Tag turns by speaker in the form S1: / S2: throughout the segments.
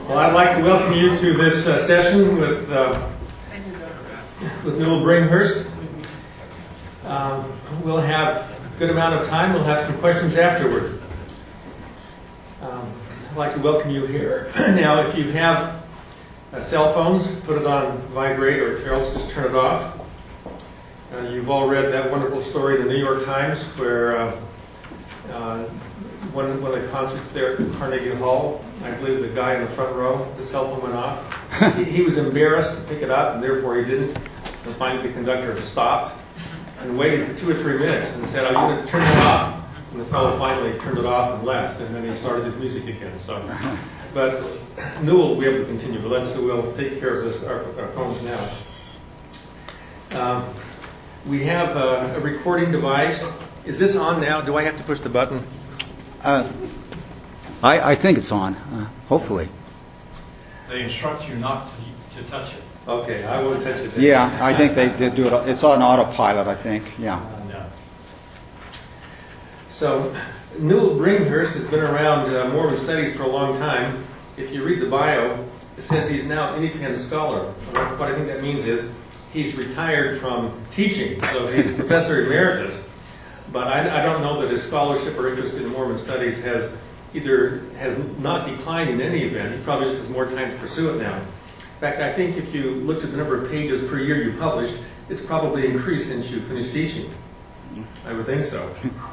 S1: Well, I'd like to welcome you to this session with Newell Bringhurst. We'll have a good amount of time. We'll have some questions afterward. I'd like to welcome you here. Now, if you have cell phones, put it on vibrate, or else just turn it off. You've all read that wonderful story in the New York Times where one of the concerts there at Carnegie Hall, I believe the guy in the front row, the cell phone went off. He was embarrassed to pick it up, and therefore he didn't. And finally the conductor stopped and waited for 2 or 3 minutes and said, "Are you going to turn it off?" And the fellow finally turned it off and left, and then he started his music again. So, but Newell will be able to continue, but we'll take care of this, our phones now. We have a recording device. Is this on now? Do I have to push the button?
S2: I think it's on, hopefully.
S3: They instruct you not to touch it.
S1: Okay, I won't touch it.
S2: Yeah, I think they did do it. It's on autopilot, I think, yeah.
S3: No.
S1: So, Newell Bringhurst has been around Mormon studies for a long time. If you read the bio, it says he's now an independent scholar. What I think that means is he's retired from teaching, so he's professor emeritus. But I don't know that his scholarship or interest in Mormon studies has not declined in any event. He probably just has more time to pursue it now. In fact, I think if you looked at the number of pages per year you published, it's probably increased since you finished teaching. I would think so.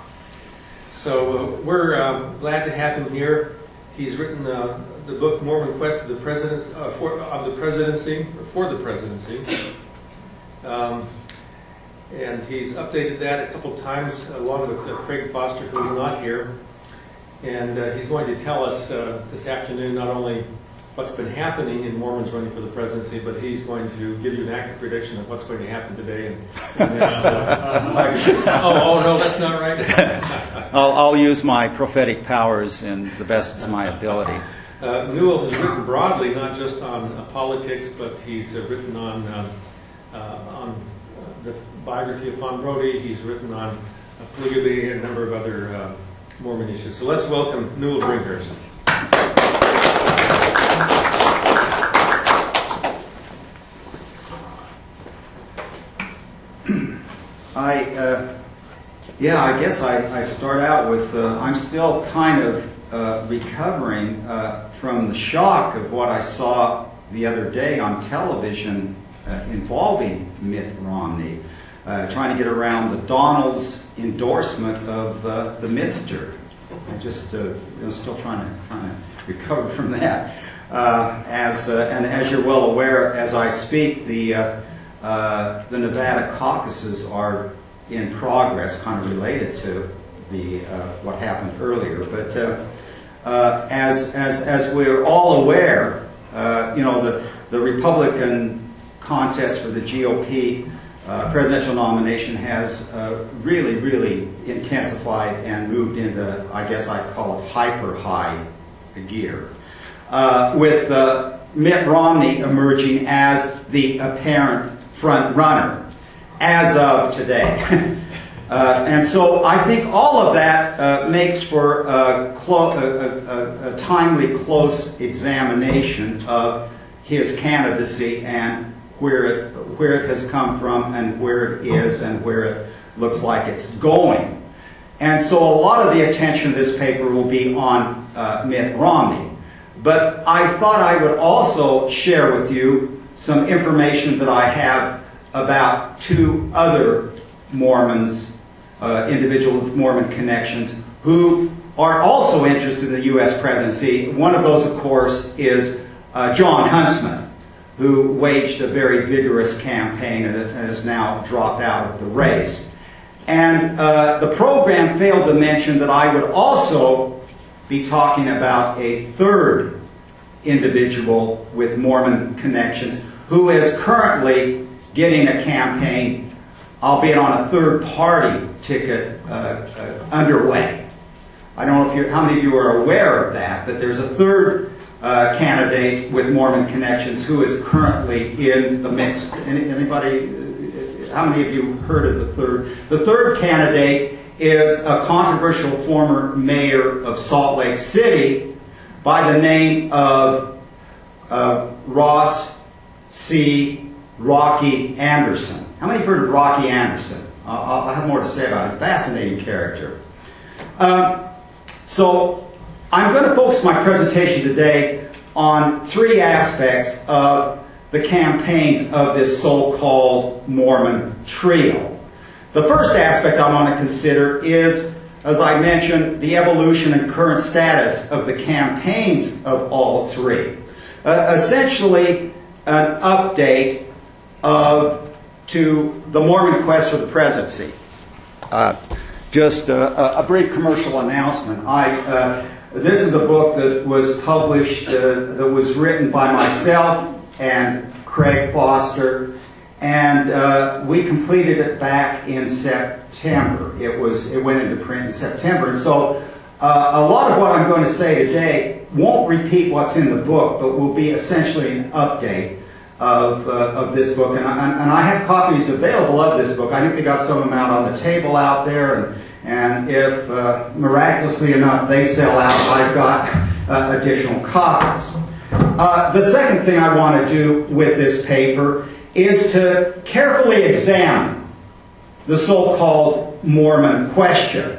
S1: So we're glad to have him here. He's written the book Mormon Quest of the Presidency, for the presidency. And he's updated that a couple of times along with Craig Foster, who's not here. And he's going to tell us this afternoon not only what's been happening in Mormons running for the presidency, but he's going to give you an accurate prediction of what's going to happen today. And the next, oh, no, that's not right.
S2: I'll use my prophetic powers in the best of my ability.
S1: Newell has written broadly, not just on politics, but he's written on the biography of Von Brody. He's written on polygamy and a number of other Mormon issues. So let's welcome Newell Bringhurst.
S2: I guess I start out with, I'm still kind of recovering from the shock of what I saw the other day on television involving Mitt Romney, trying to get around the Donald's endorsement of the Midster. I'm just still trying to recover from that. And as you're well aware, as I speak, the Nevada caucuses are in progress, kind of related to the what happened earlier. But as we're all aware, the Republican contest for the GOP presidential nomination has really, really intensified and moved into, I guess I'd call it, hyper high gear, with Mitt Romney emerging as the apparent front runner as of today. And so I think all of that makes for a timely, close examination of his candidacy and where it has come from and where it is and where it looks like it's going. And so a lot of the attention of this paper will be on Mitt Romney. But I thought I would also share with you some information that I have about 2 other Mormons, individuals with Mormon connections, who are also interested in the U.S. presidency. One of those, of course, is John Huntsman, who waged a very vigorous campaign and has now dropped out of the race. And the program failed to mention that I would also be talking about a third individual with Mormon connections who is currently getting a campaign, albeit on a third-party ticket, underway. I don't know how many of you are aware of that there's a third candidate with Mormon connections who is currently in the mix. Anybody? How many of you heard of the third? The third candidate is a controversial former mayor of Salt Lake City by the name of Ross C. Rocky Anderson. How many have heard of Rocky Anderson? I'll have more to say about it. Fascinating character. So I'm going to focus my presentation today on three aspects of the campaigns of this so-called Mormon trio. The first aspect I want to consider is, as I mentioned, the evolution and current status of the campaigns of all three. Essentially, an update to the Mormon quest for the presidency. Just a brief commercial announcement. This is a book that was published, that was written by myself and Craig Foster, and we completed it back in September. It went into print in September, and so a lot of what I'm going to say today won't repeat what's in the book, but will be essentially an update of this book. And I have copies available of this book. I think they got some of them out on the table out there, and if miraculously enough they sell out, I've got additional copies. The second thing I want to do with this paper is to carefully examine the so-called Mormon question.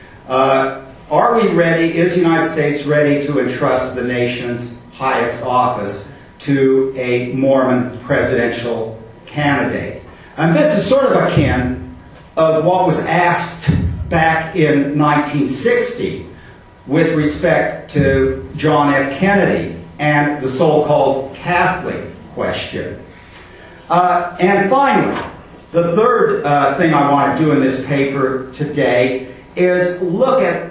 S2: Are we ready, is the United States ready to entrust the nation's highest office to a Mormon presidential candidate? And this is sort of akin of what was asked back in 1960 with respect to John F. Kennedy and the so-called Catholic question. And finally, the third thing I want to do in this paper today is look at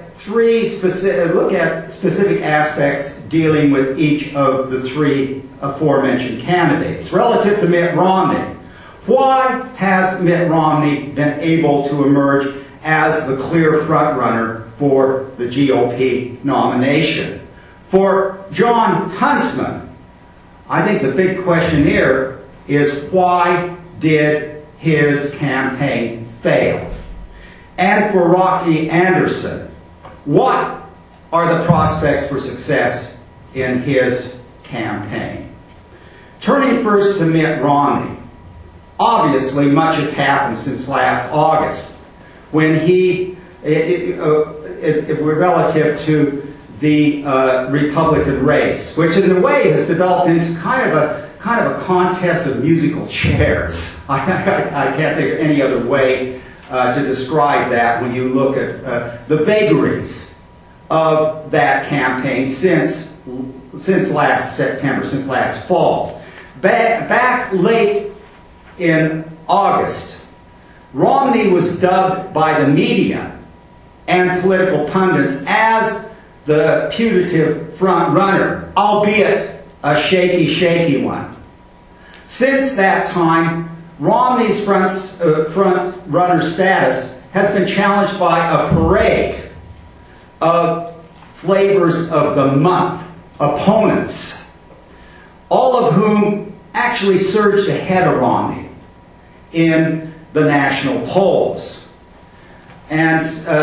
S2: specific aspects dealing with each of the three aforementioned candidates. Relative to Mitt Romney, why has Mitt Romney been able to emerge as the clear frontrunner for the GOP nomination? For John Huntsman, I think the big question here is, why did his campaign fail? And for Rocky Anderson, what are the prospects for success in his campaign? Turning first to Mitt Romney, obviously much has happened since last August, when relative to the Republican race, which in a way has developed into kind of a contest of musical chairs. I can't think of any other way to describe that when you look at the vagaries of that campaign since last September, since last fall. Back late in August, Romney was dubbed by the media and political pundits as the putative front runner, albeit a shaky one. Since that time, Romney's front runner status has been challenged by a parade of flavors of the month opponents, all of whom actually surged ahead of Romney in the national polls. And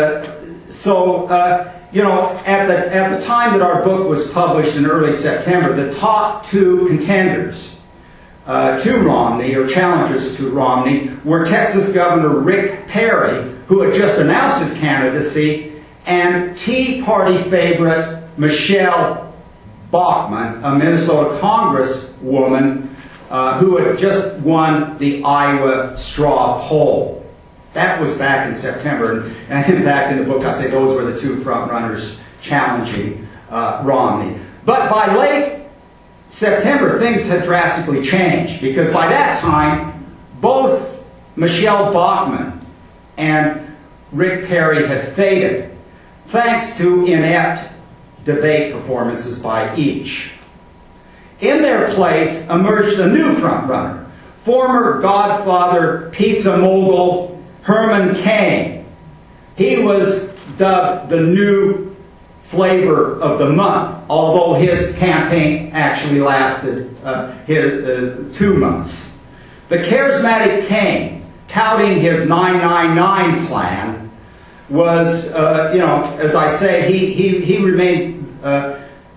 S2: so at the time that our book was published in early September, the top two contenders to Romney, or challengers to Romney, were Texas Governor Rick Perry, who had just announced his candidacy, and Tea Party favorite Michelle Bachmann, a Minnesota congresswoman who had just won the Iowa straw poll. That was back in September, and in fact in the book I say those were the two front runners challenging Romney. But by late September, things had drastically changed, because by that time, both Michelle Bachmann and Rick Perry had faded, thanks to inept debate performances by each. In their place emerged a new frontrunner, former Godfather pizza mogul Herman Cain. He was dubbed the new flavor of the month, although his campaign actually lasted 2 months. The charismatic Cain, touting his 999 plan, was, as I say, he remained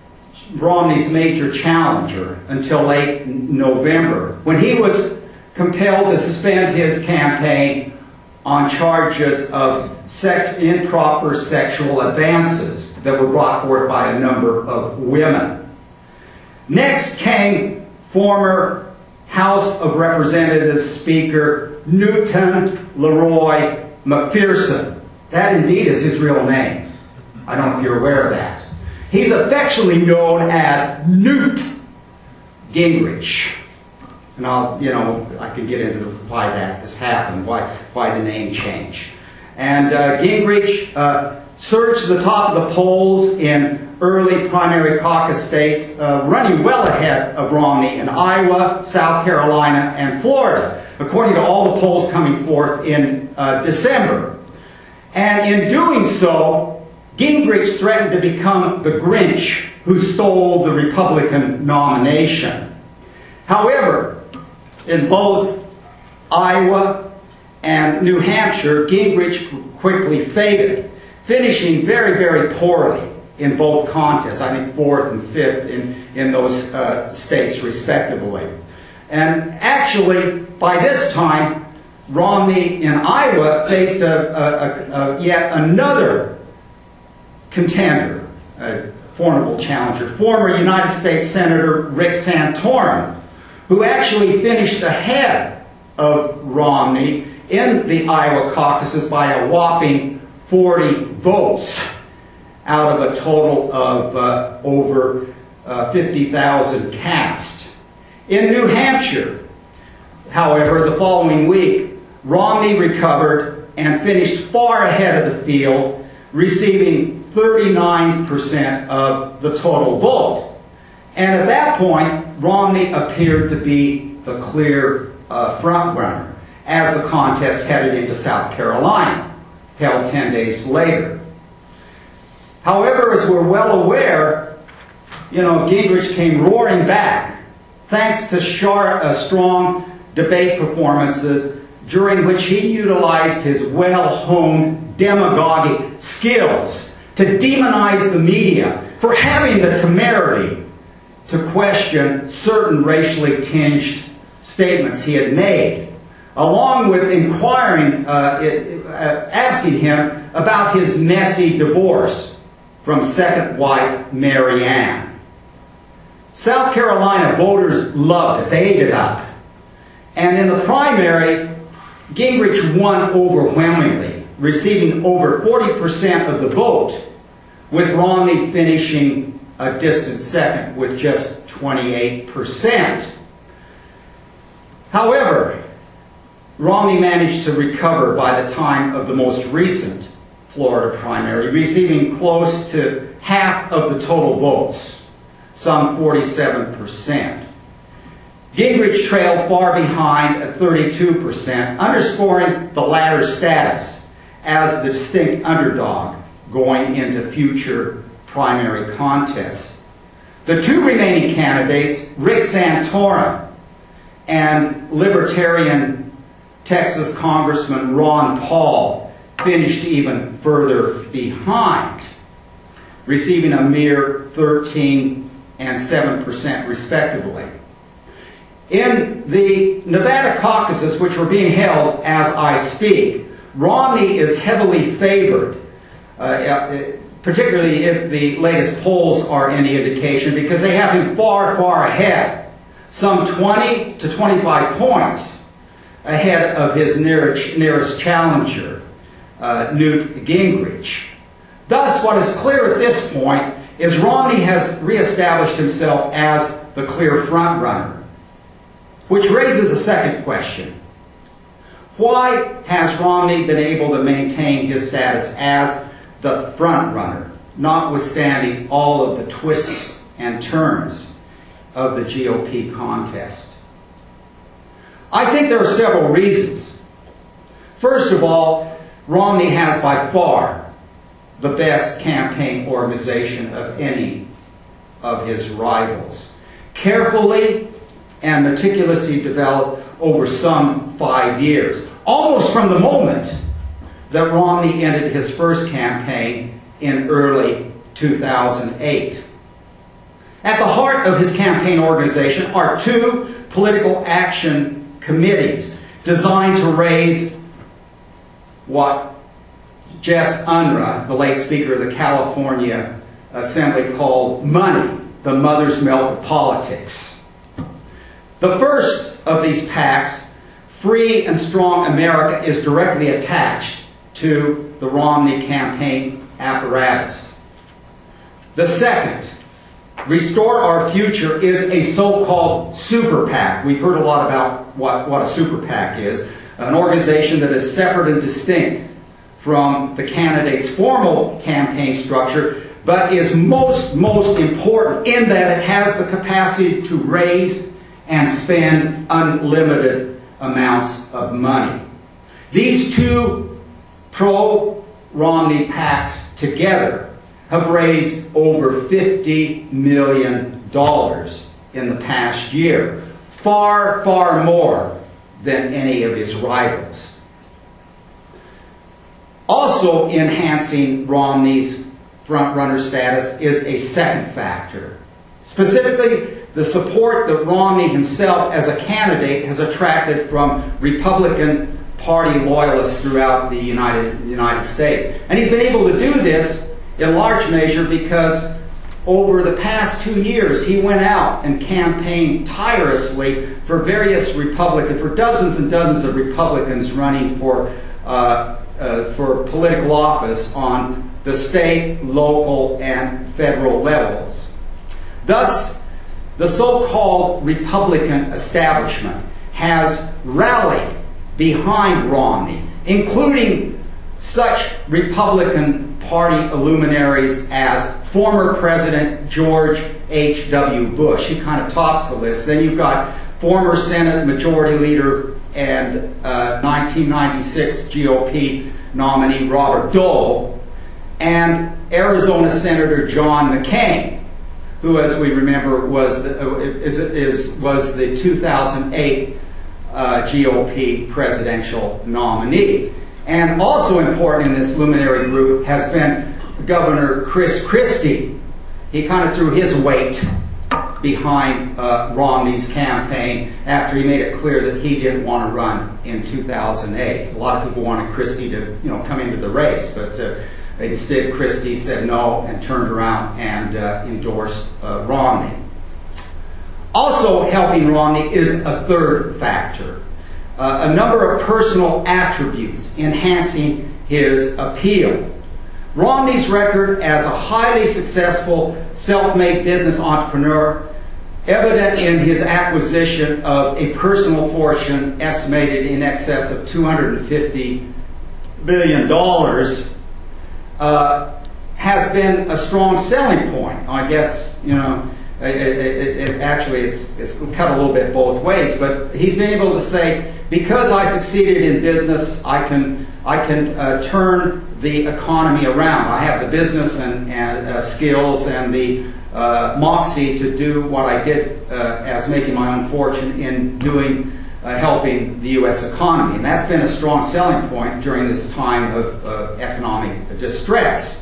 S2: Romney's major challenger until late November, when he was compelled to suspend his campaign on charges of improper sexual advances that were brought forth by a number of women. Next came former House of Representatives Speaker Newton Leroy McPherson. That indeed is his real name. I don't know if you're aware of that. He's affectionately known as Newt Gingrich. And I can get into why that has happened, why the name change. And Gingrich surged to the top of the polls in early primary caucus states, running well ahead of Romney in Iowa, South Carolina, and Florida, according to all the polls coming forth in December. And in doing so, Gingrich threatened to become the Grinch who stole the Republican nomination. However, in both Iowa and New Hampshire, Gingrich quickly faded, finishing very, very poorly in both contests, I think 4th and 5th in those states respectively. And actually, by this time, Romney in Iowa faced yet another contender, a formidable challenger, former United States Senator Rick Santorum, who actually finished ahead of Romney in the Iowa caucuses by a whopping 40 votes out of a total of over 50,000 cast. In New Hampshire, however, the following week, Romney recovered and finished far ahead of the field, receiving 39% of the total vote. And at that point, Romney appeared to be the clear frontrunner as the contest headed into South Carolina, held 10 days later. However, as we're well aware, Gingrich came roaring back thanks to strong debate performances during which he utilized his well-honed demagogic skills to demonize the media for having the temerity to question certain racially tinged statements he had made, along with asking him about his messy divorce from second wife Mary Ann. South Carolina voters loved it. They ate it up. And in the primary, Gingrich won overwhelmingly, receiving over 40% of the vote, with Romney finishing a distant second with just 28%. However, Romney managed to recover by the time of the most recent Florida primary, receiving close to half of the total votes, some 47%. Gingrich trailed far behind at 32%, underscoring the latter's status as the distinct underdog going into future primary contests. The two remaining candidates, Rick Santorum and Libertarian Texas Congressman Ron Paul, finished even further behind, receiving a mere 13% and 7% respectively. In the Nevada caucuses, which were being held as I speak, Romney is heavily favored, particularly if the latest polls are any indication, because they have him far, far ahead, some 20 to 25 points ahead of his nearest challenger, Newt Gingrich. Thus, what is clear at this point is Romney has reestablished himself as the clear frontrunner, which raises a second question. Why has Romney been able to maintain his status as the frontrunner, notwithstanding all of the twists and turns of the GOP contest? I think there are several reasons. First of all, Romney has by far the best campaign organization of any of his rivals. Carefully and meticulously developed over some 5 years, almost from the moment that Romney ended his first campaign in early 2008. At the heart of his campaign organization are two political action committees designed to raise what Jess Unruh, the late Speaker of the California Assembly, called money, the mother's milk of politics. The first of these PACs, Free and Strong America, is directly attached to the Romney campaign apparatus. The second, Restore Our Future, is a so-called super PAC. We've heard a lot about what a super PAC is, an organization that is separate and distinct from the candidate's formal campaign structure, but is most important in that it has the capacity to raise and spend unlimited amounts of money. These two pro-Romney PACs together have raised over $50 million in the past year, far, far more than any of his rivals. Also enhancing Romney's front-runner status is a second factor. Specifically, the support that Romney himself as a candidate has attracted from Republican Party loyalists throughout the United States. And he's been able to do this in large measure because over the past 2 years he went out and campaigned tirelessly for dozens and dozens of Republicans running for political office on the state, local, and federal levels. Thus, the so-called Republican establishment has rallied behind Romney, including such Republican Party luminaries as former President George H.W. Bush. He kind of tops the list. Then you've got former Senate Majority Leader and 1996 GOP nominee Robert Dole, and Arizona Senator John McCain, who, as we remember, was the 2008 GOP presidential nominee. And also important in this luminary group has been Governor Chris Christie. He kind of threw his weight behind Romney's campaign after he made it clear that he didn't want to run in 2008. A lot of people wanted Christie to, come into the race, but instead Christie said no and turned around and endorsed Romney. Also helping Romney is a third factor, a number of personal attributes enhancing his appeal. Romney's record as a highly successful self-made business entrepreneur, evident in his acquisition of a personal fortune estimated in excess of $250 billion, has been a strong selling point. I guess, it's cut a little bit both ways, but he's been able to say, because I succeeded in business, I can turn the economy around. I have the business and skills and the moxie to do what I did as making my own fortune in doing helping the U.S. economy. And that's been a strong selling point during this time of economic distress.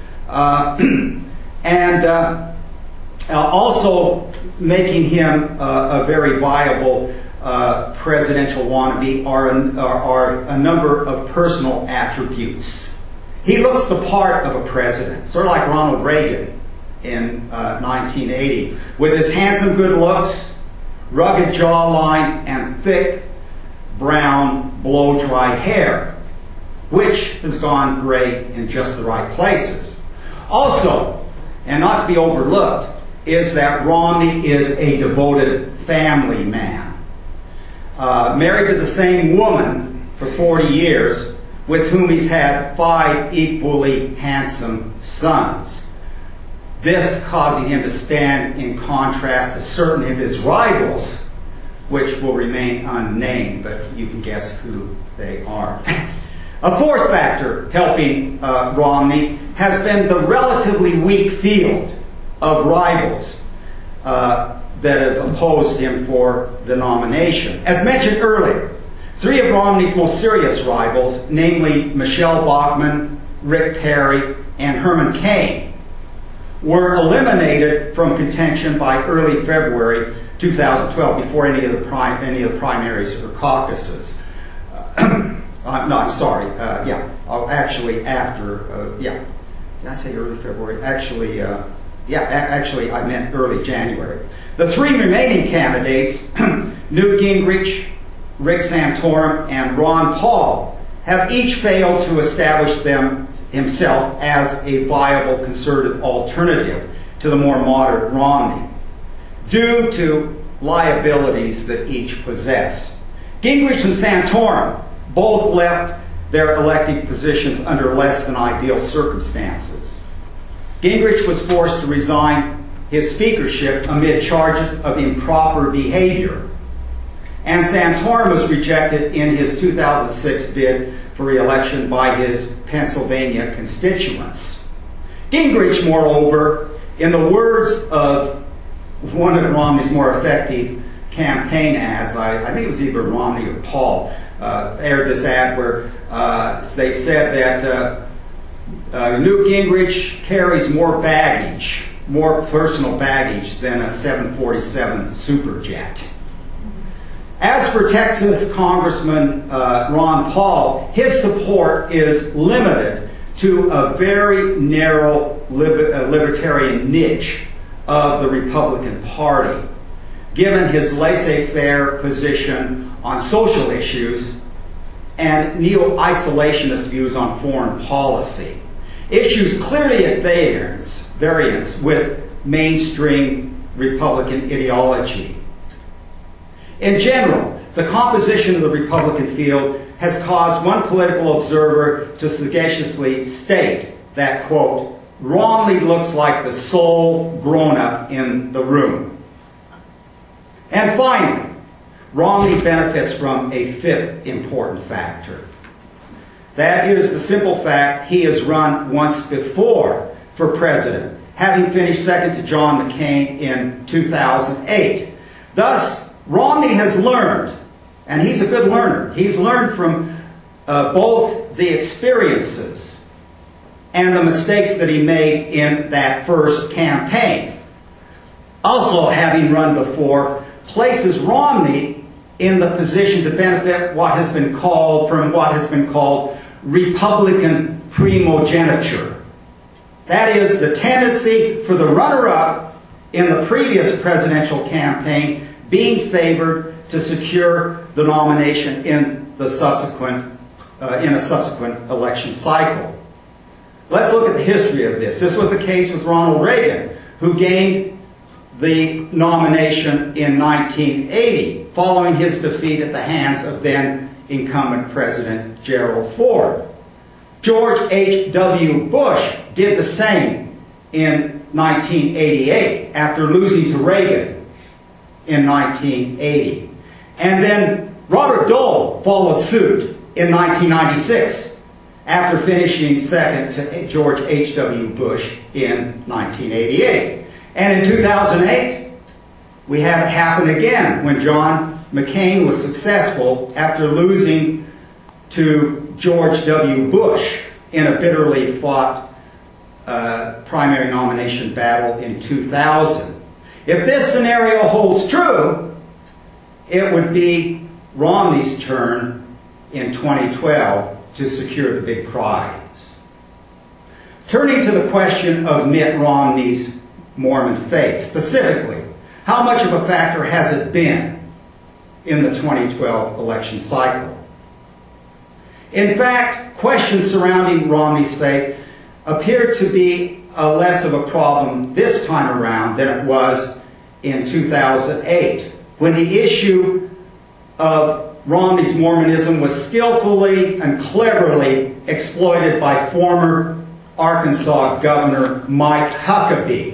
S2: Also making him a very viable presidential wannabe are a number of personal attributes. He looks the part of a president, sort of like Ronald Reagan in 1980, with his handsome good looks, rugged jawline, and thick brown blow-dry hair, which has gone gray in just the right places. Also, and not to be overlooked, is that Romney is a devoted family man. Married to the same woman for 40 years, with whom he's had 5 equally handsome sons. This causing him to stand in contrast to certain of his rivals, which will remain unnamed, but you can guess who they are. A fourth factor helping Romney has been the relatively weak field of rivals that have opposed him for the nomination. As mentioned earlier, 3 of Romney's most serious rivals, namely Michelle Bachmann, Rick Perry, and Herman Cain, were eliminated from contention by early February 2012, before any of the primaries or caucuses. No, I'm sorry. Actually, after. Did I say early February? Actually, actually, I meant early January. The three remaining candidates, Newt Gingrich, Rick Santorum, and Ron Paul, have each failed to establish himself as a viable conservative alternative to the more moderate Romney, due to liabilities that each possess. Gingrich and Santorum both left their elected positions under less than ideal circumstances. Gingrich was forced to resign his speakership amid charges of improper behavior, and Santorum was rejected in his 2006 bid for re-election by his Pennsylvania constituents. Gingrich, moreover, in the words of one of Romney's more effective campaign ads, I think it was either Romney or Paul, aired this ad where they said that Newt Gingrich carries more baggage, more personal baggage than a 747 Superjet. As for Texas Congressman Ron Paul, his support is limited to a very narrow libertarian niche of the Republican Party, given his laissez-faire position on social issues and neo-isolationist views on foreign policy, issues clearly at variance with mainstream Republican ideology. In general, the composition of the Republican field has caused one political observer to sagaciously state that, quote, Romney looks like the sole grown-up in the room. And finally, Romney benefits from a fifth important factor. That is the simple fact he has run once before for president, having finished second to John McCain in 2008. Thus, Romney has learned, and he's a good learner, he's learned from both the experiences and the mistakes that he made in that first campaign. Also, having run before, places Romney in the position to benefit what has been called Republican primogeniture. That is, the tendency for the runner-up in the previous presidential campaign being favored to secure the nomination in a subsequent election cycle. Let's look at the history of this. This was the case with Ronald Reagan, who gained the nomination in 1980, following his defeat at the hands of then incumbent President Gerald Ford. George H.W. Bush did the same in 1988, after losing to Reagan in 1980. And then Robert Dole followed suit in 1996, after finishing second to George H.W. Bush in 1988. And in 2008, we had it happen again when John McCain was successful after losing to George W. Bush in a bitterly fought primary nomination battle in 2000. If this scenario holds true, it would be Romney's turn in 2012 to secure the big prize. Turning to the question of Mitt Romney's Mormon faith, specifically, how much of a factor has it been in the 2012 election cycle? In fact, questions surrounding Romney's faith appear to be less of a problem this time around than it was in 2008, when the issue of Romney's Mormonism was skillfully and cleverly exploited by former Arkansas Governor Mike Huckabee,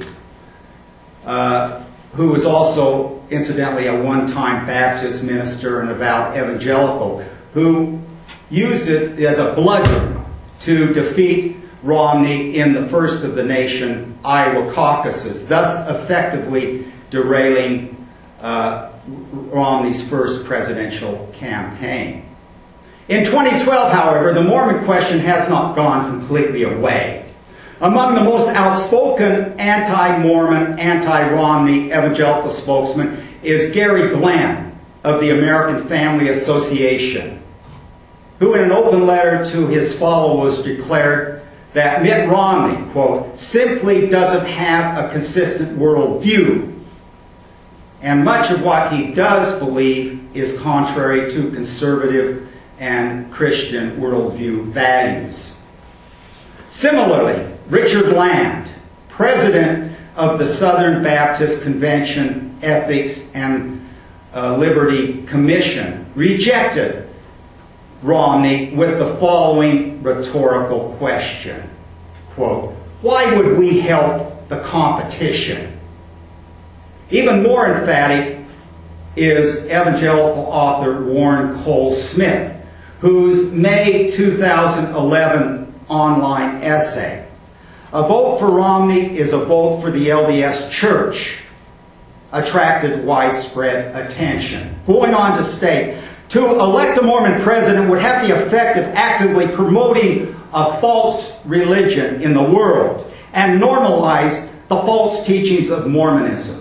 S2: who was also, incidentally, a one-time Baptist minister and avowed evangelical, who used it as a bludgeon to defeat Romney in the first of the nation Iowa caucuses, thus effectively derailing Romney's first presidential campaign. In 2012, however, the Mormon question has not gone completely away. Among the most outspoken anti-Mormon, anti-Romney evangelical spokesman is Gary Glenn of the American Family Association, who in an open letter to his followers declared that Mitt Romney, quote, simply doesn't have a consistent worldview, and much of what he does believe is contrary to conservative and Christian worldview values. Similarly, Richard Land, president of the Southern Baptist Convention Ethics and Liberty Commission, rejected Romney with the following rhetorical question, quote, why would we help the competition? Even more emphatic is evangelical author Warren Cole Smith, whose May 2011 online essay, "A Vote for Romney is a Vote for the LDS Church," attracted widespread attention, going on to state, to elect a Mormon president would have the effect of actively promoting a false religion in the world and normalize the false teachings of Mormonism.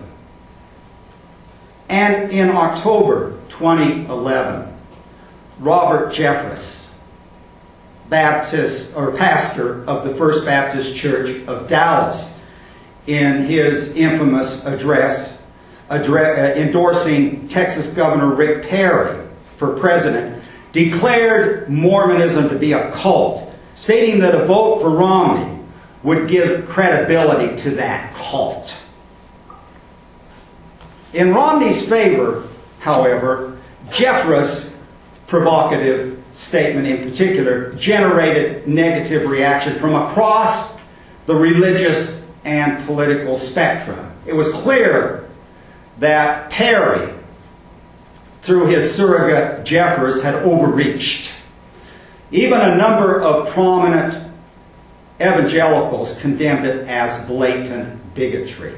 S2: And in October 2011, Robert Jeffress, pastor of the First Baptist Church of Dallas, in his infamous address endorsing Texas Governor Rick Perry for president, declared Mormonism to be a cult, stating that a vote for Romney would give credibility to that cult. In Romney's favor, however, Jeffress' provocative statement in particular generated negative reaction from across the religious and political spectrum. It was clear that Perry, through his surrogate Jeffress, had overreached. Even a number of prominent evangelicals condemned it as blatant bigotry.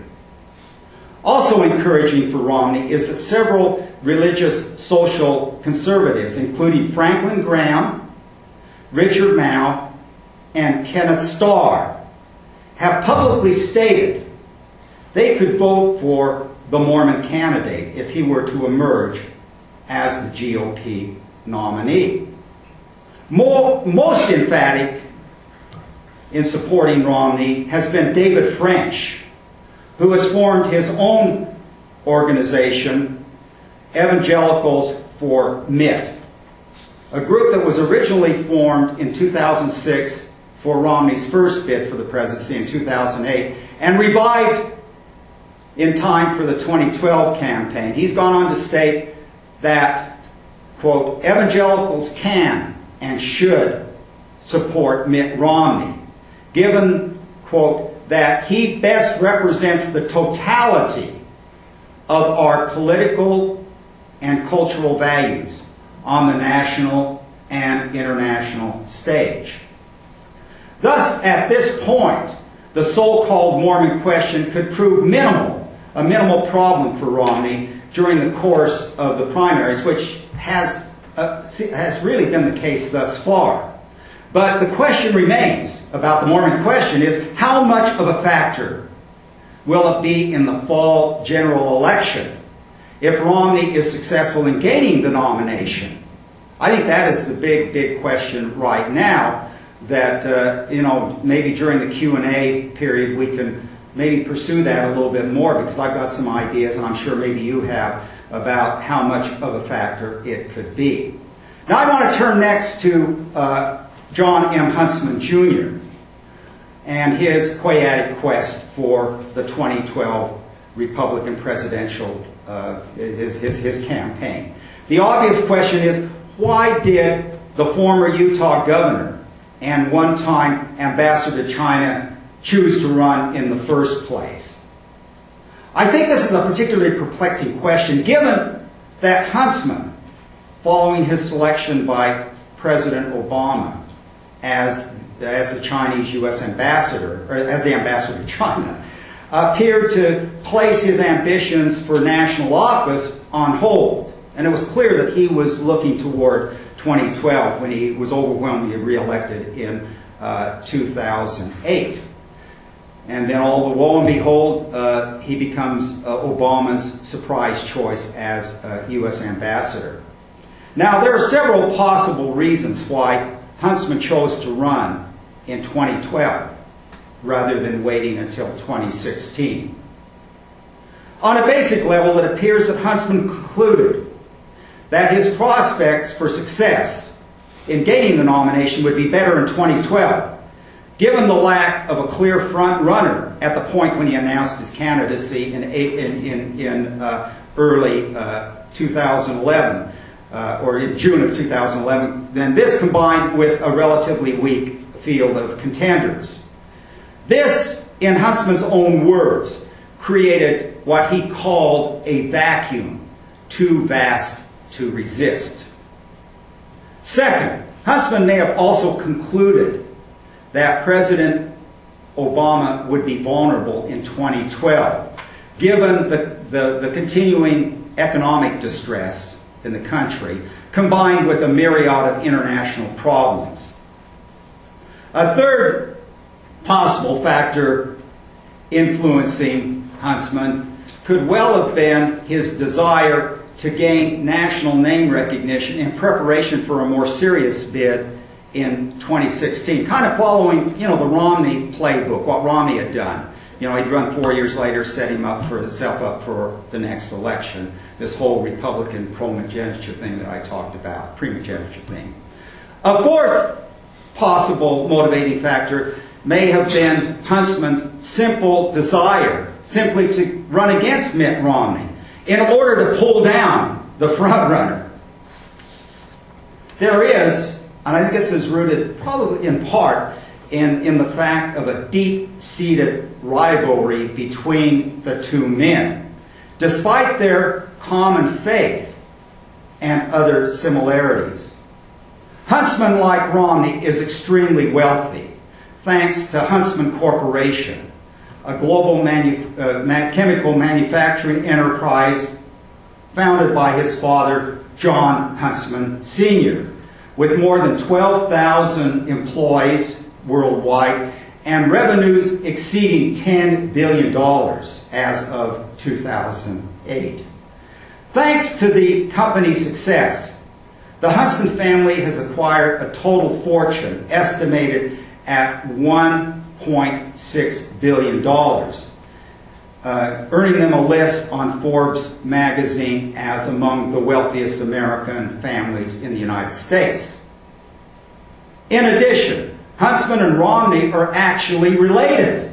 S2: Also encouraging for Romney is that several religious social conservatives, including Franklin Graham, Richard Mouw, and Kenneth Starr, have publicly stated they could vote for the Mormon candidate if he were to emerge as the GOP nominee. Most emphatic in supporting Romney has been David French, who has formed his own organization, Evangelicals for Mitt, a group that was originally formed in 2006 for Romney's first bid for the presidency in 2008 and revived in time for the 2012 campaign. He's gone on to state that, quote, evangelicals can and should support Mitt Romney, given, quote, that he best represents the totality of our political and cultural values on the national and international stage. Thus, at this point, the so-called Mormon question could prove a minimal problem for Romney during the course of the primaries, which has really been the case thus far. But the question remains about the Mormon question is, how much of a factor will it be in the fall general election if Romney is successful in gaining the nomination? I think that is the big question right now that, maybe during the Q&A period we can maybe pursue that a little bit more, because I've got some ideas, and I'm sure maybe you have, about how much of a factor it could be. Now I want to turn next to John M. Huntsman Jr. and his quadratic quest for the 2012 Republican presidential, his campaign. The obvious question is, why did the former Utah governor and one-time ambassador to China choose to run in the first place? I think this is a particularly perplexing question, given that Huntsman, following his selection by President Obama as the Chinese U.S. ambassador, or as the ambassador to China, appeared to place his ambitions for national office on hold. And it was clear that he was looking toward 2012 when he was overwhelmingly reelected in 2008. And then lo and behold, he becomes Obama's surprise choice as U.S. ambassador. Now, there are several possible reasons why Huntsman chose to run in 2012 rather than waiting until 2016. On a basic level, it appears that Huntsman concluded that his prospects for success in gaining the nomination would be better in 2012, given the lack of a clear front runner at the point when he announced his candidacy in early 2011, or in June of 2011. Then this combined with a relatively weak field of contenders. This, in Huntsman's own words, created what he called a vacuum too vast to resist. Second, Huntsman may have also concluded that President Obama would be vulnerable in 2012, given the continuing economic distress in the country, combined with a myriad of international problems. A third possible factor influencing Huntsman could well have been his desire to gain national name recognition in preparation for a more serious bid in 2016, kind of following, the Romney playbook, what Romney had done. He'd run 4 years later, set himself up for the next election. This whole Republican primogeniture thing that I talked about, primogeniture thing. A fourth possible motivating factor may have been Huntsman's simple desire simply to run against Mitt Romney in order to pull down the front runner. There is, and I think this is rooted probably in part in the fact of a deep-seated rivalry between the two men, despite their common faith and other similarities. Huntsman, like Romney, is extremely wealthy, thanks to Huntsman Corporation, a global chemical manufacturing enterprise founded by his father, John Huntsman Sr., with more than 12,000 employees worldwide and revenues exceeding $10 billion as of 2008. Thanks to the company's success, the Huntsman family has acquired a total fortune estimated at $1.6 billion, earning them a list on Forbes magazine as among the wealthiest American families in the United States. In addition, Huntsman and Romney are actually related.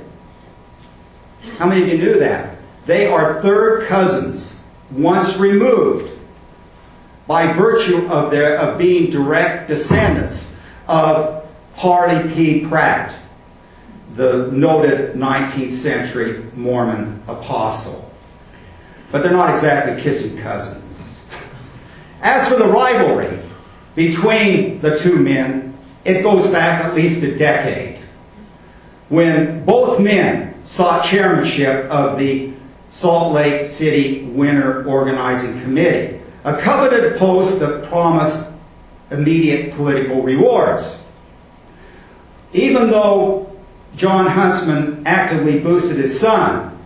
S2: How many of you knew that? They are third cousins, once removed, by virtue of being direct descendants of Parley P. Pratt, the noted 19th century Mormon apostle. But they're not exactly kissing cousins. As for the rivalry between the two men, it goes back at least a decade, when both men sought chairmanship of the Salt Lake City Winter Organizing Committee, a coveted post that promised immediate political rewards. Even though John Huntsman actively boosted his son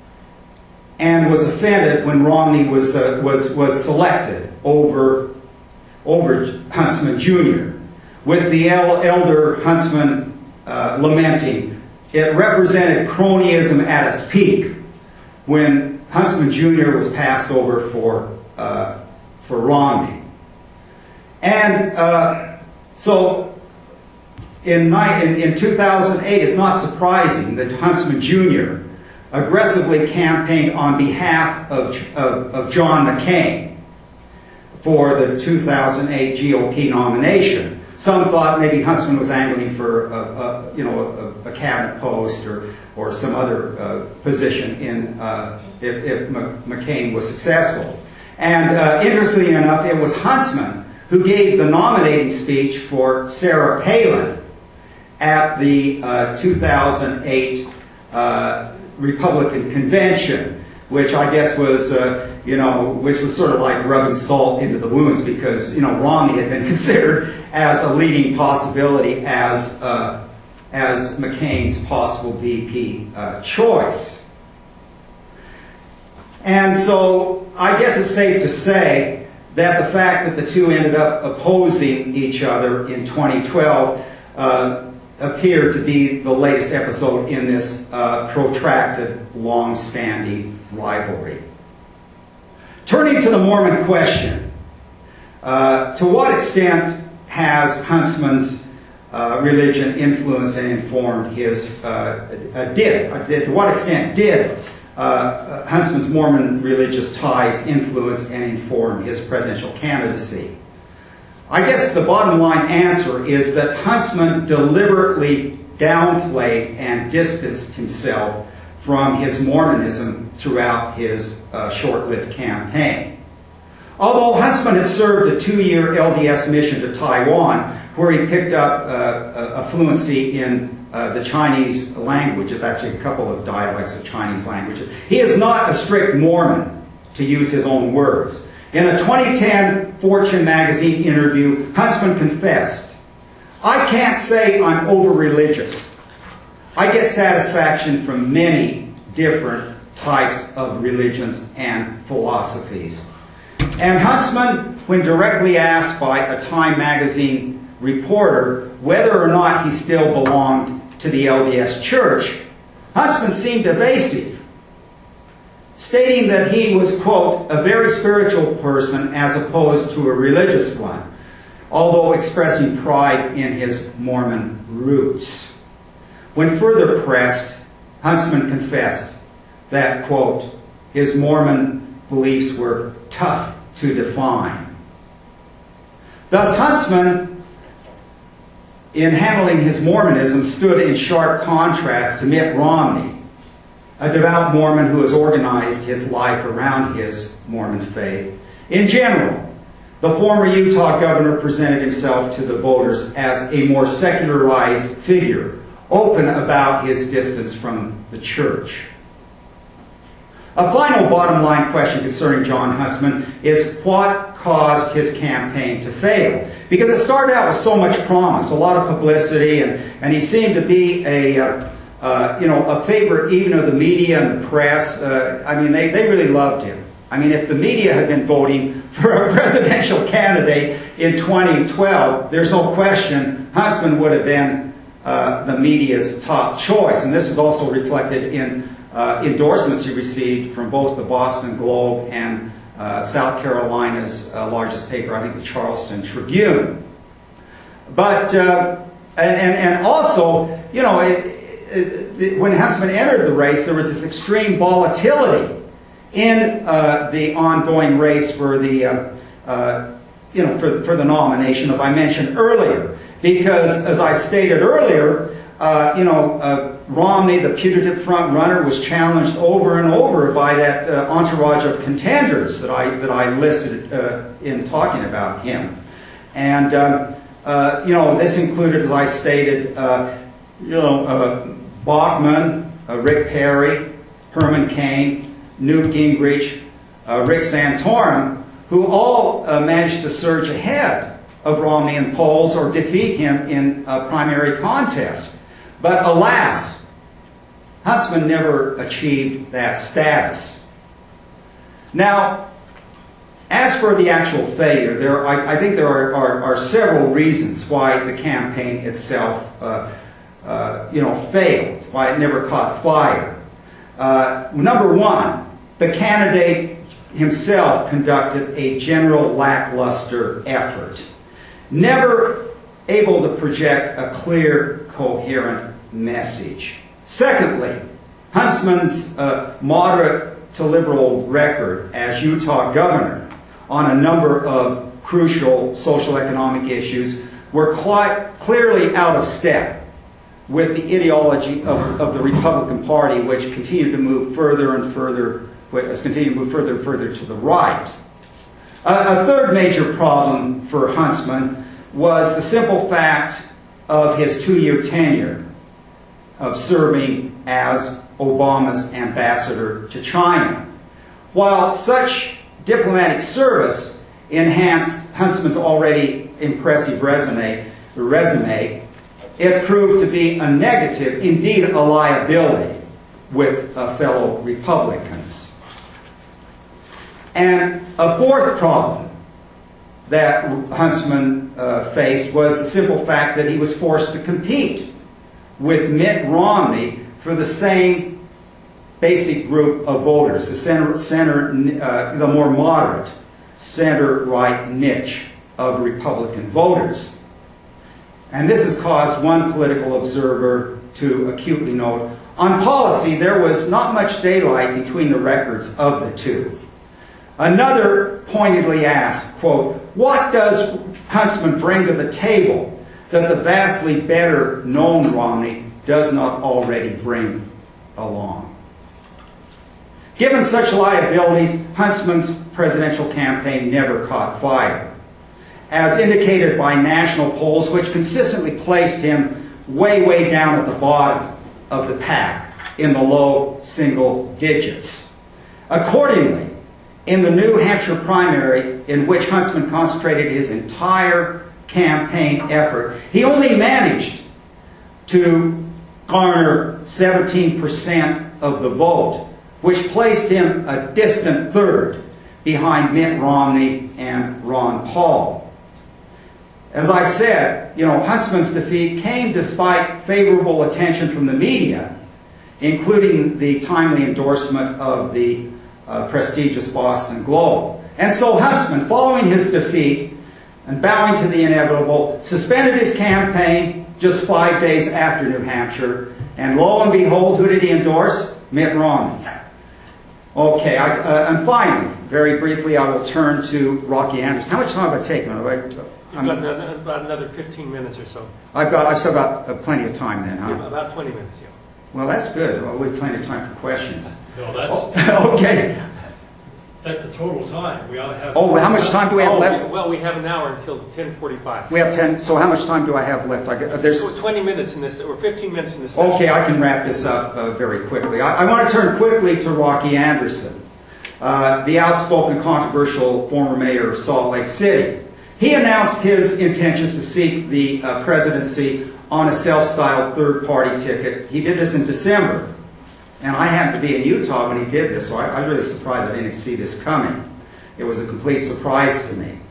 S2: and was offended when Romney was selected over Huntsman Jr., with the elder Huntsman lamenting, it represented cronyism at its peak when Huntsman Jr. was passed over for Romney. And so in 2008, it's not surprising that Huntsman Jr. aggressively campaigned on behalf of John McCain for the 2008 GOP nomination. Some thought maybe Huntsman was angling for a cabinet post or some other position if McCain was successful. And interestingly enough, it was Huntsman who gave the nominating speech for Sarah Palin at the 2008 Republican convention, which I guess was, which was sort of like rubbing salt into the wounds because, Romney had been considered as a leading possibility as as McCain's possible VP choice. And so I guess it's safe to say that the fact that the two ended up opposing each other in 2012 appeared to be the latest episode in this protracted, long-standing rivalry. Turning to the Mormon question, to what extent has Huntsman's religion influenced and informed his, to what extent did Huntsman's Mormon religious ties influence and inform his presidential candidacy? I guess the bottom line answer is that Huntsman deliberately downplayed and distanced himself from his Mormonism throughout his short-lived campaign. Although Huntsman had served a 2-year LDS mission to Taiwan, where he picked up a fluency in the Chinese language, there's actually a couple of dialects of Chinese language. He is not a strict Mormon, to use his own words. In a 2010 Fortune magazine interview, Huntsman confessed, "I can't say I'm over-religious. I get satisfaction from many different types of religions and philosophies." And Huntsman, when directly asked by a Time magazine reporter whether or not he still belonged to the LDS Church, Huntsman seemed evasive, stating that he was, quote, "a very spiritual person as opposed to a religious one," although expressing pride in his Mormon roots. When further pressed, Huntsman confessed that, quote, his Mormon beliefs were tough to define. Thus, Huntsman, in handling his Mormonism, stood in sharp contrast to Mitt Romney, a devout Mormon who has organized his life around his Mormon faith. In general, the former Utah governor presented himself to the voters as a more secularized figure, open about his distance from the church. A final bottom line question concerning John Huntsman is what caused his campaign to fail? Because it started out with so much promise, a lot of publicity, and he seemed to be a favorite even of the media and the press. They really loved him. I mean, if the media had been voting for a presidential candidate in 2012, there's no question Huntsman would have been the media's top choice. And this was also reflected in endorsements he received from both the Boston Globe and South Carolina's largest paper, I think the Charleston Tribune. But, and also, when Huntsman entered the race, there was this extreme volatility in the ongoing race for the, for the nomination, as I mentioned earlier. Because, as I stated earlier, Romney, the putative front runner, was challenged over and over by that entourage of contenders that I listed in talking about him. And, this included, as I stated, Bachman, Rick Perry, Herman Cain, Newt Gingrich, Rick Santorum, who all managed to surge ahead of Romney in polls or defeat him in a primary contest. But alas, Huntsman never achieved that status. Now, as for the actual failure, I think there are several reasons why the campaign itself failed, why it never caught fire. Number one, the candidate himself conducted a general lackluster effort, never able to project a clear, coherent message. Secondly, Huntsman's moderate to liberal record as Utah governor on a number of crucial social economic issues were clearly out of step with the ideology of the Republican Party, which continued to move further and further, to the right. A third major problem for Huntsman was the simple fact of his 2-year tenure of serving as Obama's ambassador to China. While such diplomatic service enhanced Huntsman's already impressive resume, it proved to be a negative, indeed a liability, with fellow Republicans. And a fourth problem that Huntsman faced was the simple fact that he was forced to compete with Mitt Romney for the same basic group of voters, the more moderate center-right niche of Republican voters. And this has caused one political observer to acutely note, on policy, there was not much daylight between the records of the two. Another pointedly asked, quote, what does Huntsman bring to the table that the vastly better known Romney does not already bring along? Given such liabilities, Huntsman's presidential campaign never caught fire, as indicated by national polls which consistently placed him way down at the bottom of the pack in the low single digits. Accordingly, in the New Hampshire primary, in which Huntsman concentrated his entire campaign effort, he only managed to garner 17% of the vote, which placed him a distant third behind Mitt Romney and Ron Paul. As I said, Huntsman's defeat came despite favorable attention from the media, including the timely endorsement of the prestigious Boston Globe. And so Huntsman, following his defeat and bowing to the inevitable, suspended his campaign just 5 days after New Hampshire. And lo and behold, who did he endorse? Mitt Romney. Okay, and finally, very briefly, I will turn to Rocky Anderson. How much time have I taken?
S1: You've got about another 15 minutes or so.
S2: I've still got plenty of time then, huh?
S1: Yeah, about 20 minutes, yeah.
S2: Well, that's good. Well, we have plenty of time for questions.
S3: No, that's
S2: okay.
S3: That's the total time. We ought to have.
S2: Oh, how much time do we have left?
S1: Well, we have an hour until 10:45.
S2: We have 10. So how much time do I have left? There's
S1: 20 minutes in this, or 15 minutes in this.
S2: Okay, I can wrap this up very quickly. I want to turn quickly to Rocky Anderson, the outspoken, controversial former mayor of Salt Lake City. He announced his intentions to seek the presidency on a self-styled third-party ticket. He did this in December. And I happened to be in Utah when he did this, so I was really surprised I didn't see this coming. It was a complete surprise to me.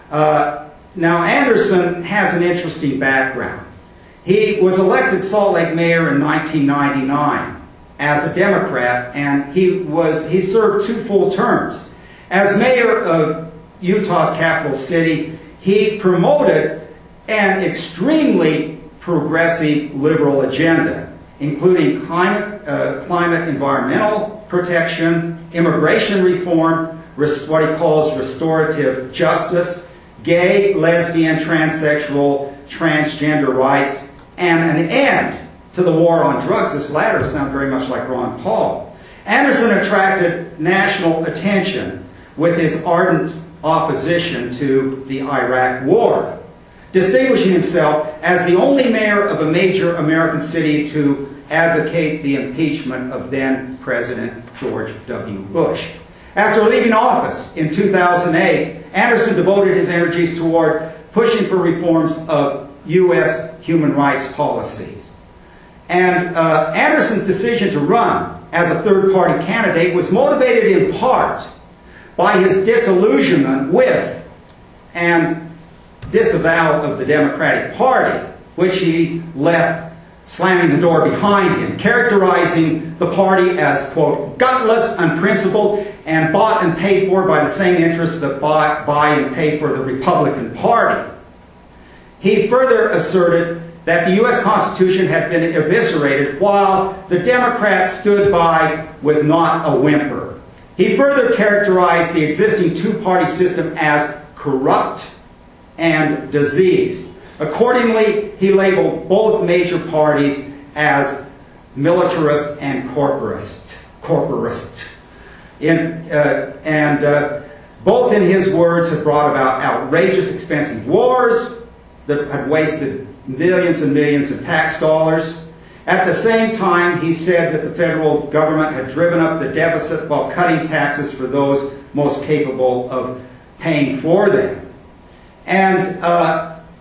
S2: Now, Anderson has an interesting background. He was elected Salt Lake mayor in 1999 as a Democrat, and he served 2 full terms. As mayor of Utah's capital city, he promoted an extremely progressive liberal agenda, including climate environmental protection, immigration reform, what he calls restorative justice, gay, lesbian, transsexual, transgender rights, and an end to the war on drugs. This latter sounds very much like Ron Paul. Anderson attracted national attention with his ardent opposition to the Iraq War, distinguishing himself as the only mayor of a major American city to advocate the impeachment of then-President George W. Bush. After leaving office in 2008, Anderson devoted his energies toward pushing for reforms of U.S. human rights policies. And Anderson's decision to run as a third-party candidate was motivated in part by his disillusionment with and disavowal of the Democratic Party, which he left slamming the door behind him, characterizing the party as, quote, gutless, unprincipled, and bought and paid for by the same interests that buy and pay for the Republican Party. He further asserted that the U.S. Constitution had been eviscerated while the Democrats stood by with not a whimper. He further characterized the existing two-party system as corrupt and diseased. Accordingly, he labeled both major parties as militarist and corporatist. Both, in his words, have brought about outrageous, expensive wars that had wasted millions and millions of tax dollars. At the same time, he said that the federal government had driven up the deficit while cutting taxes for those most capable of paying for them. And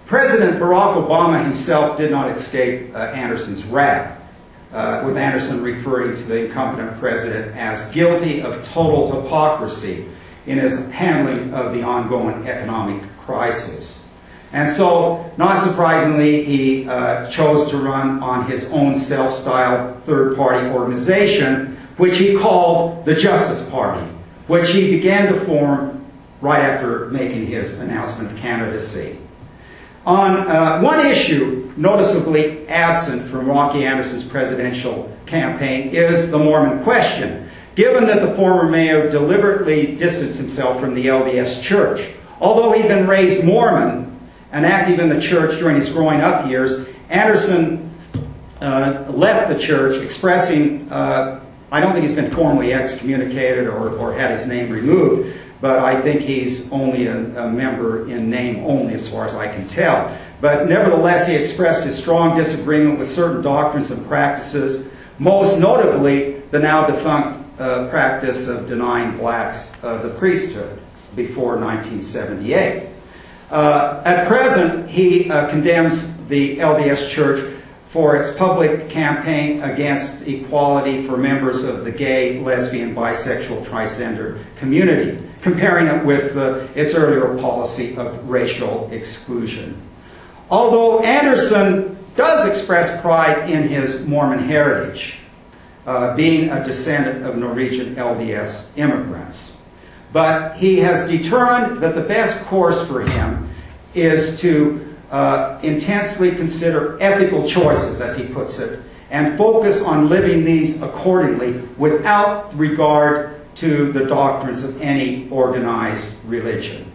S2: President Barack Obama himself did not escape Anderson's wrath, with Anderson referring to the incumbent president as guilty of total hypocrisy in his handling of the ongoing economic crisis. And so, not surprisingly, he chose to run on his own self-styled third-party organization, which he called the Justice Party, which he began to form right after making his announcement of candidacy. On one issue noticeably absent from Rocky Anderson's presidential campaign is the Mormon question, given that the former mayor deliberately distanced himself from the LDS Church. Although he'd been raised Mormon and active in the church during his growing up years, Anderson left the church expressing, I don't think he's been formally excommunicated or had his name removed, but I think he's only a member in name only as far as I can tell. But nevertheless, he expressed his strong disagreement with certain doctrines and practices, most notably the now defunct practice of denying blacks the priesthood before 1978. At present, he condemns the LDS Church for its public campaign against equality for members of the gay, lesbian, bisexual, transgender community, comparing it with its earlier policy of racial exclusion. Although Anderson does express pride in his Mormon heritage, being a descendant of Norwegian LDS immigrants, but he has determined that the best course for him is to intensely consider ethical choices, as he puts it, and focus on living these accordingly without regard to the doctrines of any organized religion.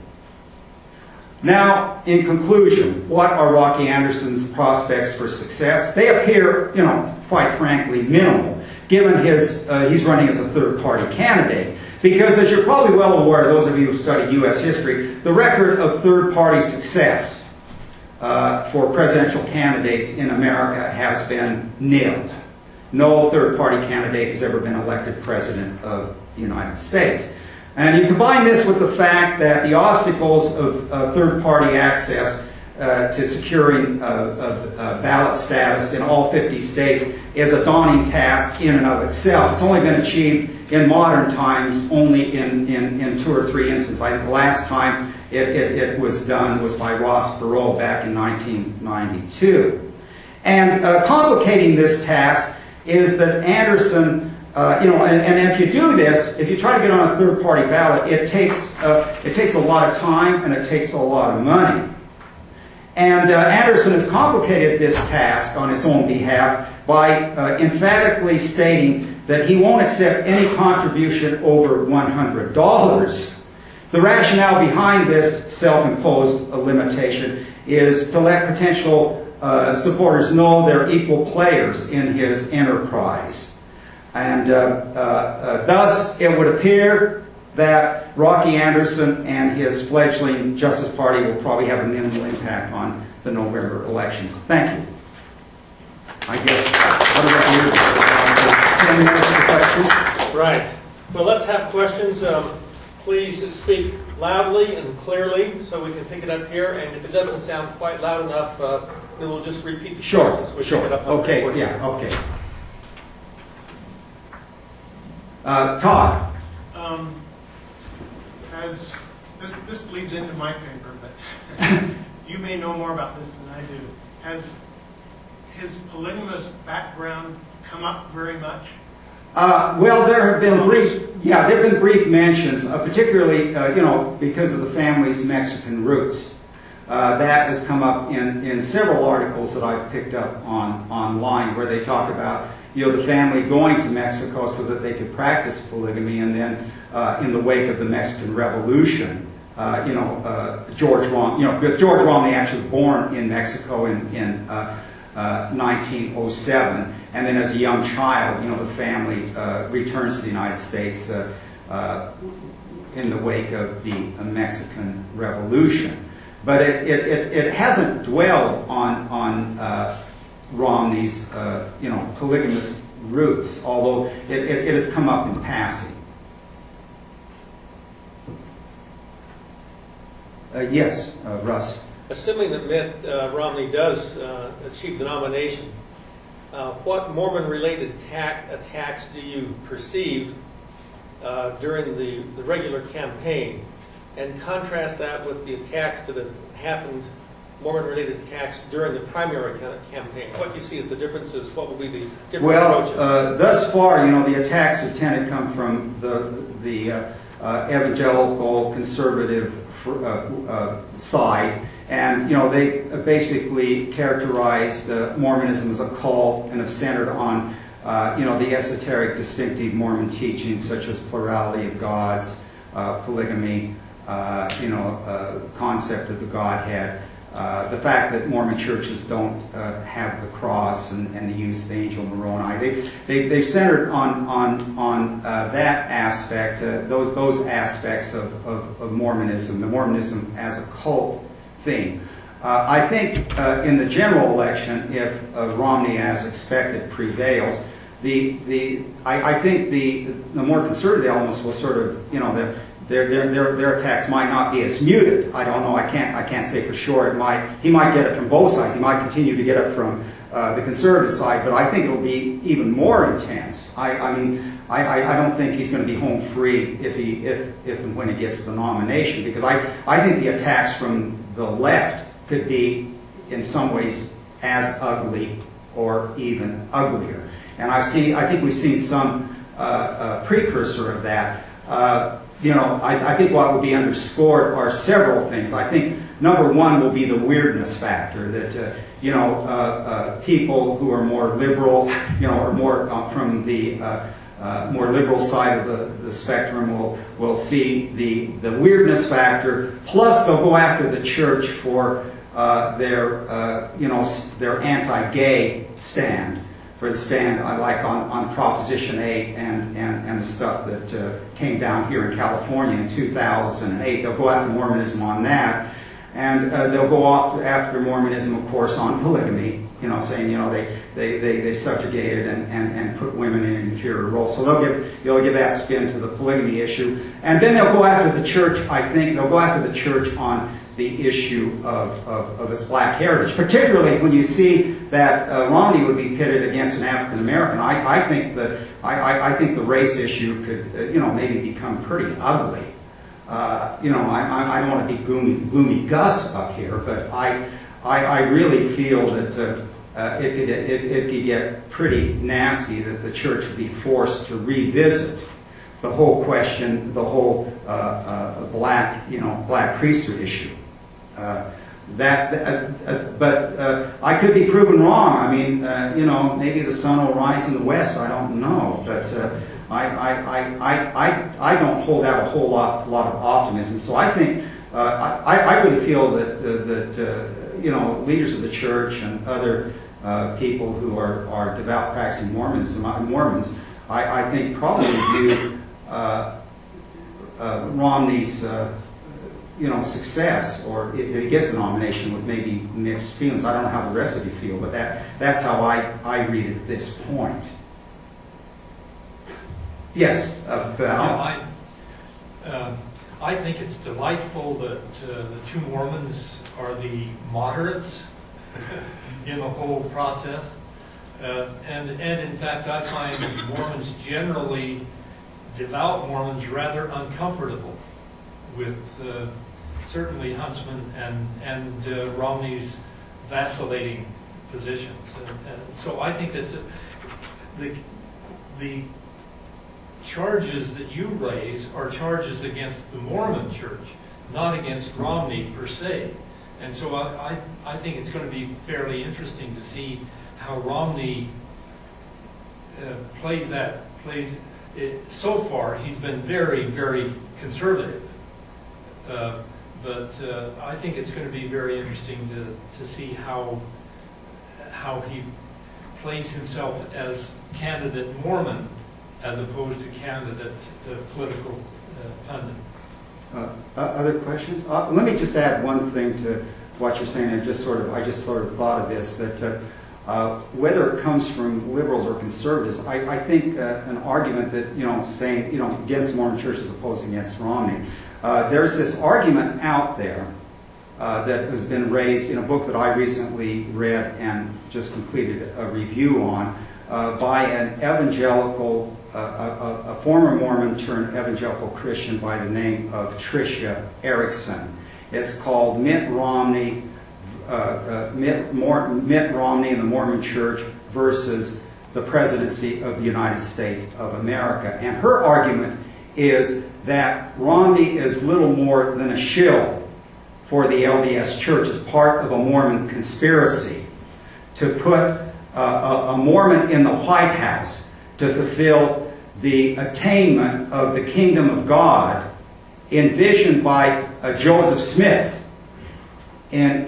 S2: Now, in conclusion, what are Rocky Anderson's prospects for success? They appear, quite frankly, minimal, given he's running as a third-party candidate. Because, as you're probably well aware, those of you who study U.S. history, the record of third-party success for presidential candidates in America has been nil. No third-party candidate has ever been elected president of the United States. And you combine this with the fact that the obstacles of third-party access to securing ballot status in all 50 states is a daunting task in and of itself. It's only been achieved in modern times only in 2 or 3 instances. I think the last time it was done was by Ross Perot back in 1992. And complicating this task is that Anderson, and if you do this, if you try to get on a third-party ballot, it takes a lot of time and it takes a lot of money. And Anderson has complicated this task on his own behalf by emphatically stating that he won't accept any contribution over $100. The rationale behind this self-imposed limitation is to let potential supporters know they're equal players in his enterprise. And thus, it would appear that Rocky Anderson and his fledgling Justice Party will probably have a minimal impact on the November elections. Thank you. I guess, what about you? 10 minutes for questions?
S1: Right. Well, let's have questions. Please speak loudly and clearly so we can pick it up here. And if it doesn't sound quite loud enough, then we'll just repeat the questions.
S2: Sure.
S1: Pick it up on
S2: Okay,
S1: the board.
S2: yeah, okay. Todd.
S4: As this leads into my paper, but you may know more about this than I do. Has his polygamous background come up very much?
S2: Well, there have been brief mentions, particularly because of the family's Mexican roots. That has come up in several articles that I've picked up online, where they talk about the family going to Mexico so that they could practice polygamy, and then in the wake of the Mexican Revolution, George Romney actually was born in Mexico in 1907, and then as a young child, the family returns to the United States in the wake of the Mexican Revolution. But it hasn't dwelled on Romney's polygamous roots, although it has come up in passing.
S5: Yes, Russ.
S1: assuming that Mitt Romney does achieve the nomination, what Mormon-related attacks do you perceive during the regular campaign? And contrast that with the attacks that have happened, Mormon-related attacks during the primary campaign. What you see as the differences, what will be the different approaches?
S2: Thus far, the attacks have tended to come from the evangelical conservative side, and they basically characterized Mormonism as a cult and have centered on the esoteric, distinctive Mormon teachings such as plurality of gods, polygamy, concept of the Godhead. The fact that Mormon churches don't have the cross and they use the angel Moroni. They've centered on that aspect, those aspects of Mormonism, the Mormonism as a cult thing. I think in the general election, if Romney, as expected, prevails, I think the more conservative elements will sort of, their attacks might not be as muted. I don't know. I can't say for sure. He might get it from both sides. He might continue to get it from the conservative side, but I think it'll be even more intense. I don't think he's going to be home free if and when he gets the nomination, because I think the attacks from the left could be in some ways as ugly or even uglier. And I think we've seen some precursor of that. I think what will be underscored are several things. I think number one will be the weirdness factor, that people who are more liberal, or more from the more liberal side of the spectrum will see the weirdness factor. Plus, they'll go after the church for their anti-gay stand. For the stand, like on Proposition 8 and the stuff that came down here in California in 2008. They'll go after Mormonism on that. And they'll go after Mormonism, of course, on polygamy, saying, they subjugated and put women in an inferior role. So they'll give that spin to the polygamy issue. And then they'll go after the church, I think. They'll go after the church on the issue of its black heritage, particularly when you see that Romney would be pitted against an African American. I think the race issue could maybe become pretty ugly. I don't want to be gloomy Gus up here, but I really feel that it could get pretty nasty, that the church would be forced to revisit the whole question, the whole black priesthood issue. But I could be proven wrong. I mean, maybe the sun will rise in the west. I don't know, but I don't hold out a whole lot of optimism. So I think I really feel that leaders of the church and other people who are devout practicing Mormons, I think probably view Romney's success, or if he gets the nomination, with maybe mixed feelings. I don't know how the rest of you feel, but that's how I read it at this point. Yes, Val?
S3: I think it's delightful that the two Mormons are the moderates in the whole process. And in fact, I find Mormons generally, devout Mormons, rather uncomfortable with certainly Huntsman and Romney's vacillating positions. And so I think that's the charges that you raise are charges against the Mormon church, not against Romney per se. And so I think it's going to be fairly interesting to see how Romney plays it. So far, he's been very, very conservative. But I think it's going to be very interesting to see how he plays himself as candidate Mormon as opposed to candidate political pundit.
S2: Other questions? Let me just add one thing to what you're saying. I just sort of thought of this, that whether it comes from liberals or conservatives, I think an argument that saying against Mormon church as opposed against Romney. There's this argument out there that has been raised in a book that I recently read and just completed a review on by an evangelical, a former Mormon turned evangelical Christian by the name of Tricia Erickson. It's called Mitt Romney and the Mormon Church versus the Presidency of the United States of America. And her argument is that Romney is little more than a shill for the LDS Church as part of a Mormon conspiracy to put a Mormon in the White House to fulfill the attainment of the kingdom of God envisioned by Joseph Smith in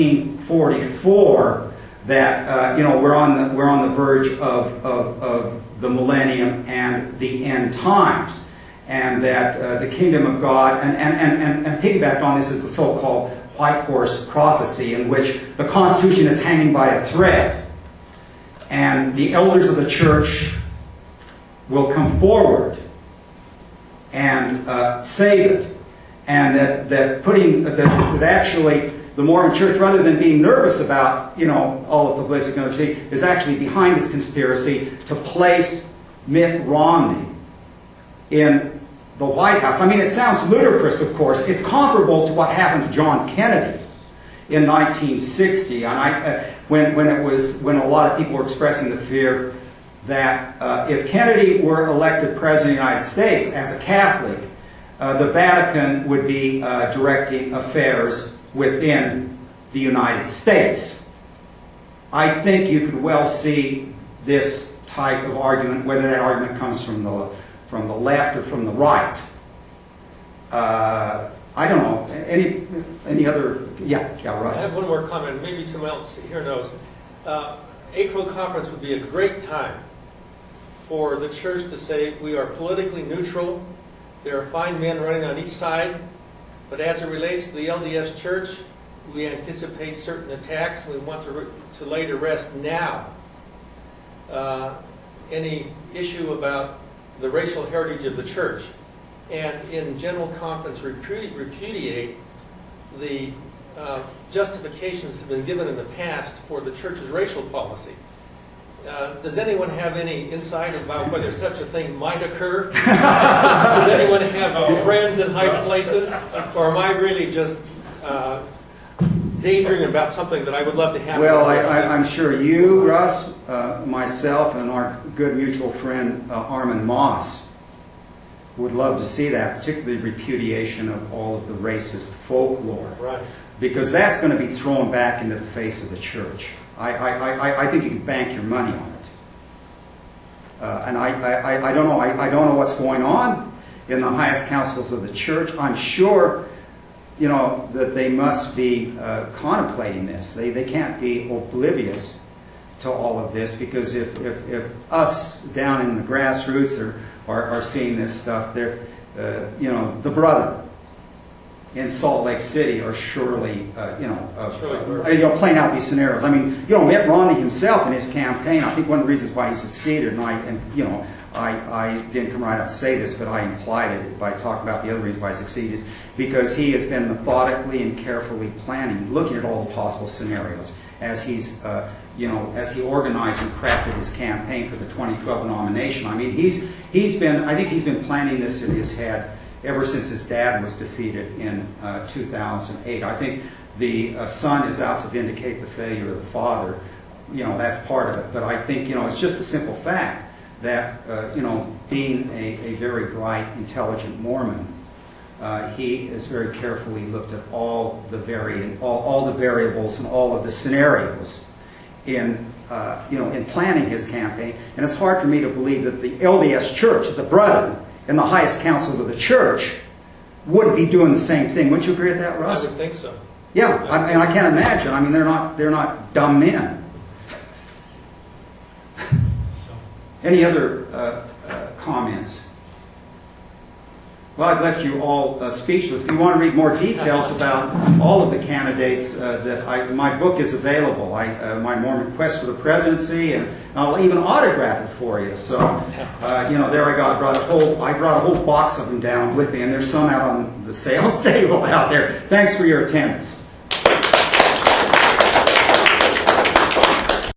S2: 1844. That we're on the verge of the millennium and the end times, and that the kingdom of God and piggybacked on this is the so-called white horse prophecy, in which the Constitution is hanging by a thread, and the elders of the church will come forward and save it, and that actually the Mormon Church, rather than being nervous about all the publicity going to see, is actually behind this conspiracy to place Mitt Romney in the White House. I mean, it sounds ludicrous, of course. It's comparable to what happened to John Kennedy in 1960, and when a lot of people were expressing the fear that if Kennedy were elected president of the United States as a Catholic, the Vatican would be directing affairs within the United States. I think you could well see this type of argument, whether that argument comes from the left or from the right. I don't know. Any other? Yeah, Russ.
S1: I have one more comment. Maybe someone else here knows. April conference would be a great time for the church to say we are politically neutral. There are fine men running on each side. But as it relates to the LDS Church, we anticipate certain attacks. We want to lay to rest now any issue about the racial heritage of the church, and in general conference repudiate the justifications that have been given in the past for the church's racial policy. Does anyone have any insight about whether such a thing might occur? Does anyone have friends in high places? Or am I really just daydreaming about something that I would love to happen?
S2: Well, I'm sure you, Russ, myself, and our good mutual friend Armin Moss would love to see that, particularly repudiation of all of the racist folklore.
S1: Right.
S2: Because that's going to be thrown back into the face of the church. I think you can bank your money on it. And I don't know. I don't know what's going on in the highest councils of the church. I'm sure, that they must be contemplating this. They can't be oblivious to all of this, because if us down in the grassroots are seeing this stuff, they're, the brother in Salt Lake City are surely, playing out these scenarios. I mean, Mitt Romney himself in his campaign, I think one of the reasons why he succeeded, I didn't come right out to say this, but I implied it by talking about the other reasons why he succeeded, is because he has been methodically and carefully planning, looking at all the possible scenarios as he's, as he organized and crafted his campaign for the 2012 nomination. I mean, I think he's been planning this in his head ever since his dad was defeated in 2008. I think the son is out to vindicate the failure of the father. That's part of it. But I think, it's just a simple fact that, being a very bright, intelligent Mormon, he has very carefully looked at all the variables and all of the scenarios in planning his campaign. And it's hard for me to believe that the LDS Church, the brethren, in the highest councils of the church, would be doing the same thing. Wouldn't you agree with that, Russ?
S1: I would think so.
S2: Yeah, and I can't imagine. I mean, they're not dumb men. Any other comments? Well, I've left you all speechless. If you want to read more details about all of the candidates, my book is available. My Mormon Quest for the Presidency, and I'll even autograph it for you. So, there I brought a whole box of them down with me, and there's some out on the sales table out there. Thanks for your attendance.